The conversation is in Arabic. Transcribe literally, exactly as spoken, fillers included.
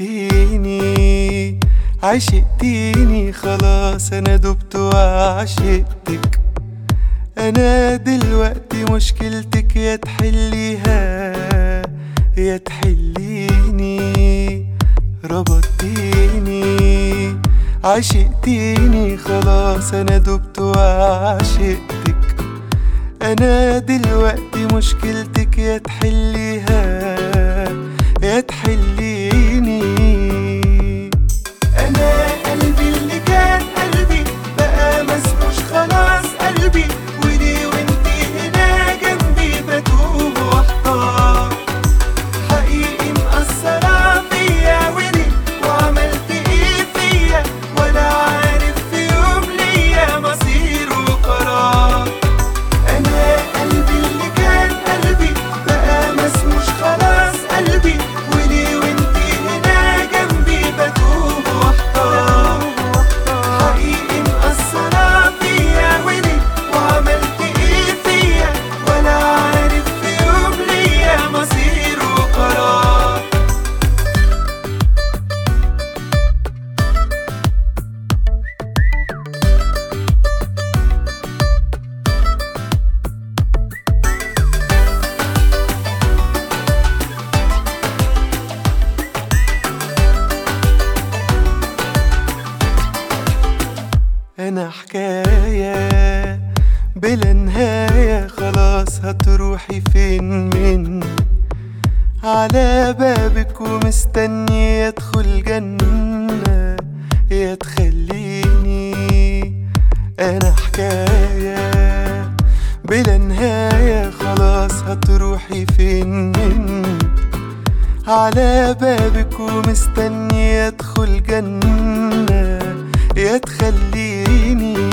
ربطتيني عشقتيني خلاص انا دبت وعشقتك. انا دلوقتي مشكلتك يا تحليها يا تحليني. ربطتيني عشقتيني خلاص انا دبت وعشقتك. انا دلوقتي مشكلتك يا تحليها يا تحليني. انا قلبي اللي كان قلبي بقى مسموش خلاص قلبي، وليه وانتي هنا جنبي بتوه واحتار. حقيقي مأثرة فيا وليه وعملت ايه فيا، ولا عارف في يوم ليا مصير وقرار. انا قلبي اللي كان قلبي بقى مسموش خلاص قلبي، وليه وانتي هنا جنبي بتوه واحتار. حقيقي مأثرة فيا وليه وعملت ايه فيا، ولا عارف في يوم ليا مصير وقرار. أنا حكاية بلا نهاية خلاص هتروحي فين مني، على بابك ومستني أدخل جنة يا تخليني. أنا حكاية بلا نهاية خلاص هتروحي فين مني، على بابك ومستني أدخل جنة يا تخليني.